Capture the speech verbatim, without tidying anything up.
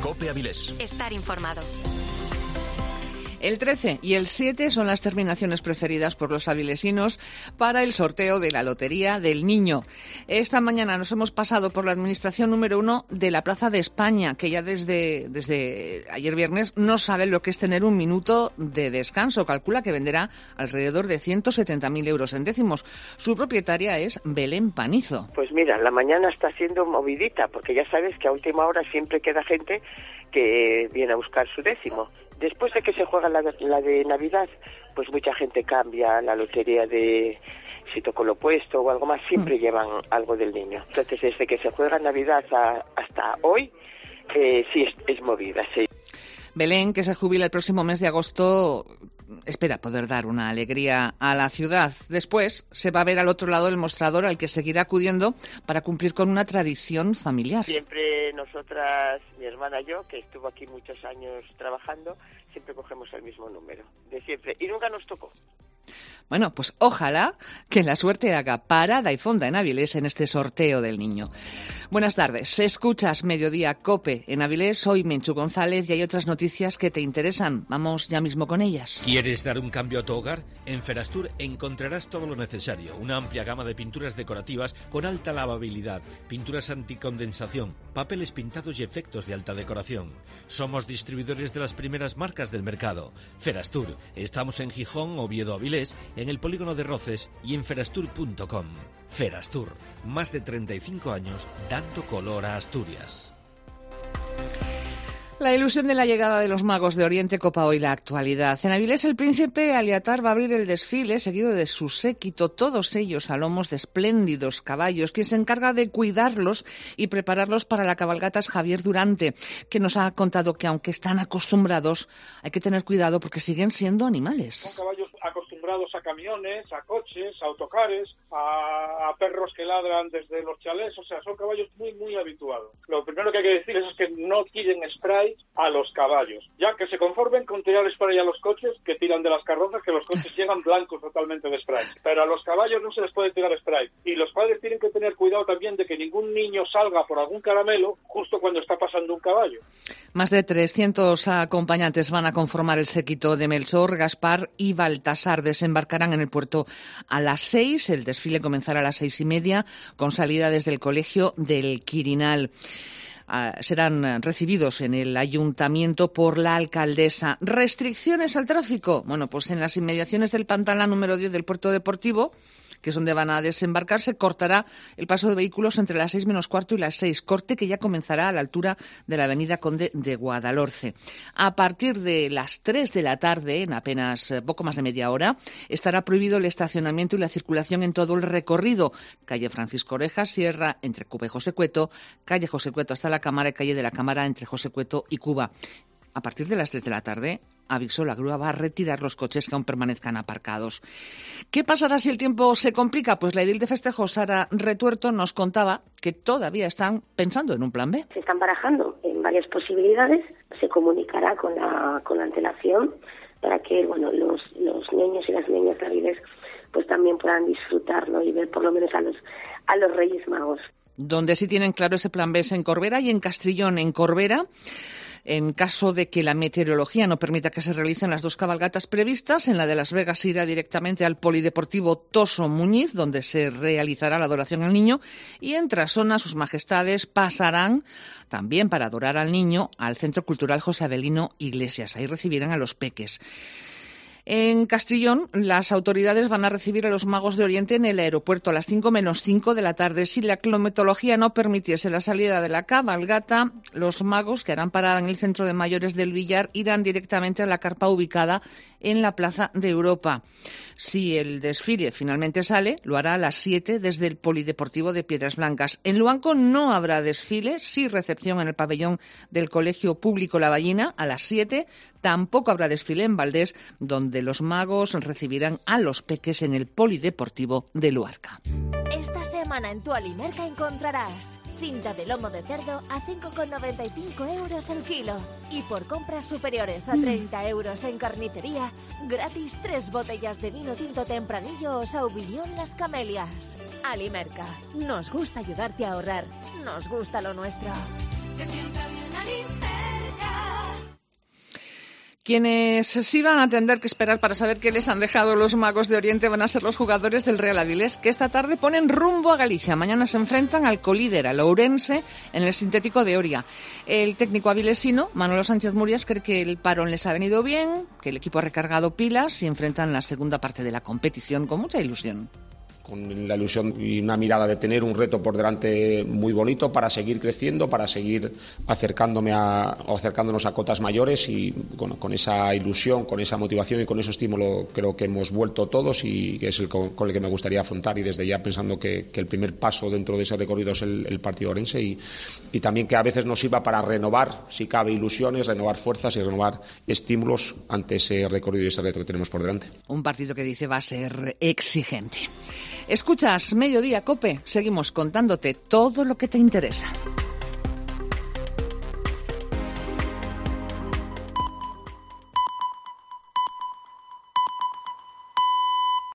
COPE Avilés. Estar informado. El trece y el siete son las terminaciones preferidas por los avilesinos para el sorteo de la Lotería del Niño. Esta mañana nos hemos pasado por la administración número uno de la Plaza de España, que ya desde, desde ayer viernes no sabe lo que es tener un minuto de descanso. Calcula que venderá alrededor de ciento setenta mil euros en décimos. Su propietaria es Belén Panizo. Pues mira, la mañana está siendo movidita, porque ya sabes que a última hora siempre queda gente que viene a buscar su décimo. Después de que se juega la, la de Navidad, pues mucha gente cambia la lotería de si tocó lo opuesto o algo más, siempre mm. llevan algo del niño. Entonces, desde que se juega Navidad a, hasta hoy, eh, sí es, es movida, sí. Belén, que se jubila el próximo mes de agosto, espera poder dar una alegría a la ciudad. Después se va a ver al otro lado del mostrador, al que seguirá acudiendo para cumplir con una tradición familiar. Siempre nosotras, mi hermana y yo, que estuvo aquí muchos años trabajando, siempre cogemos el mismo número, de siempre, y nunca nos tocó. Bueno, pues ojalá que la suerte haga parada y fonda en Avilés en este sorteo del niño. Buenas tardes, escuchas Mediodía COPE en Avilés, soy Menchu González y hay otras noticias que te interesan. Vamos ya mismo con ellas. ¿Quieres dar un cambio a tu hogar? En Ferastur encontrarás todo lo necesario, una amplia gama de pinturas decorativas con alta lavabilidad, pinturas anticondensación, papeles pintados y efectos de alta decoración. Somos distribuidores de las primeras marcas del mercado. Ferastur, estamos en Gijón, Oviedo, Avilés, en el polígono de Roces y en ferastur punto com. Ferastur, más de treinta y cinco años dando color a Asturias. La ilusión de la llegada de los magos de Oriente copa hoy la actualidad. En Avilés el príncipe Aliatar va a abrir el desfile seguido de su séquito, todos ellos a lomos de espléndidos caballos. Quien se encarga de cuidarlos y prepararlos para la cabalgata es Javier Durante, que nos ha contado que aunque están acostumbrados, hay que tener cuidado porque siguen siendo animales. Son caballos acostumbrados a camiones, a coches, a autocares, a, a perros que ladran desde los chalés, o sea, son caballos muy, muy habituados. Lo primero que hay que decir es que no tiren spray a los caballos, ya que se conformen con tirar spray a los coches que tiran de las carrozas, que los coches llegan blancos totalmente de spray, pero a los caballos no se les puede tirar spray, y los padres tienen que tener cuidado también de que ningún niño salga por algún caramelo justo cuando está pasando un caballo. Más de trescientos acompañantes van a conformar el séquito de Melchor, Gaspar y Baltasar. Desembarcarán en el puerto a las seis, el desfile comenzará a las seis y media con salida desde el colegio del Quirinal. Uh, serán recibidos en el ayuntamiento por la alcaldesa. ¿Restricciones al tráfico? Bueno, pues en las inmediaciones del Pantala número diez del puerto deportivo, que es donde van a desembarcar, se cortará el paso de vehículos entre las seis menos cuarto y las seis, corte que ya comenzará a la altura de la avenida Conde de Guadalhorce. A partir de las tres de la tarde, en apenas poco más de media hora, estará prohibido el estacionamiento y la circulación en todo el recorrido. Calle Francisco Orejas, Sierra, entre Cuba y José Cueto, calle José Cueto hasta la Cámara y calle de la Cámara entre José Cueto y Cuba. A partir de las tres de la tarde, avisó, la grúa va a retirar los coches que aún permanezcan aparcados. ¿Qué pasará si el tiempo se complica? Pues la edil de festejos, Sara Retuerto, nos contaba que todavía están pensando en un plan B. Se están barajando en varias posibilidades, se comunicará con la, con la antelación para que bueno los, los niños y las niñas de Avilés pues también puedan disfrutarlo y ver por lo menos a los, a los Reyes Magos. Donde sí tienen claro ese plan B es en Corbera y en Castrillón. En Corbera, en caso de que la meteorología no permita que se realicen las dos cabalgatas previstas, en la de Las Vegas se irá directamente al Polideportivo Toso Muñiz, donde se realizará la adoración al niño, y en Trasona sus majestades pasarán también para adorar al niño al Centro Cultural José Avelino Iglesias. Ahí recibirán a los peques. En Castrillón, las autoridades van a recibir a los magos de Oriente en el aeropuerto a las cinco menos cinco de la tarde. Si la climatología no permitiese la salida de la cabalgata, los magos, que harán parada en el centro de mayores del Villar, irán directamente a la carpa ubicada en la Plaza de Europa. Si el desfile finalmente sale, lo hará a las siete desde el Polideportivo de Piedras Blancas. En Luanco no habrá desfile, sí recepción en el pabellón del Colegio Público La Ballina a las siete. Tampoco habrá desfile en Valdés, donde los magos recibirán a los peques en el Polideportivo de Luarca. Esta semana en tu Alimerca encontrarás cinta de lomo de cerdo a cinco con noventa y cinco euros el kilo. Y por compras superiores a treinta euros en carnicería, gratis tres botellas de vino tinto Tempranillo o Sauvignon Las Camelias. Alimerca, nos gusta ayudarte a ahorrar, nos gusta lo nuestro. Que siempre hay una Alimerca. Quienes sí van a tener que esperar para saber qué les han dejado los magos de Oriente van a ser los jugadores del Real Avilés, que esta tarde ponen rumbo a Galicia. Mañana se enfrentan al colíder, al Ourense, en el sintético de Oria. El técnico avilesino, Manolo Sánchez Murias, cree que el parón les ha venido bien, que el equipo ha recargado pilas y enfrentan la segunda parte de la competición con mucha ilusión. Con la ilusión y una mirada de tener un reto por delante muy bonito para seguir creciendo, para seguir acercándome a, o acercándonos a cotas mayores y bueno, con esa ilusión, con esa motivación y con ese estímulo creo que hemos vuelto todos y que es el con, con el que me gustaría afrontar y desde ya pensando que, que el primer paso dentro de ese recorrido es el, el partido orense y, y también que a veces nos sirva para renovar, si cabe, ilusiones, renovar fuerzas y renovar estímulos ante ese recorrido y ese reto que tenemos por delante. Un partido que dice va a ser exigente. Escuchas Mediodía COPE, seguimos contándote todo lo que te interesa.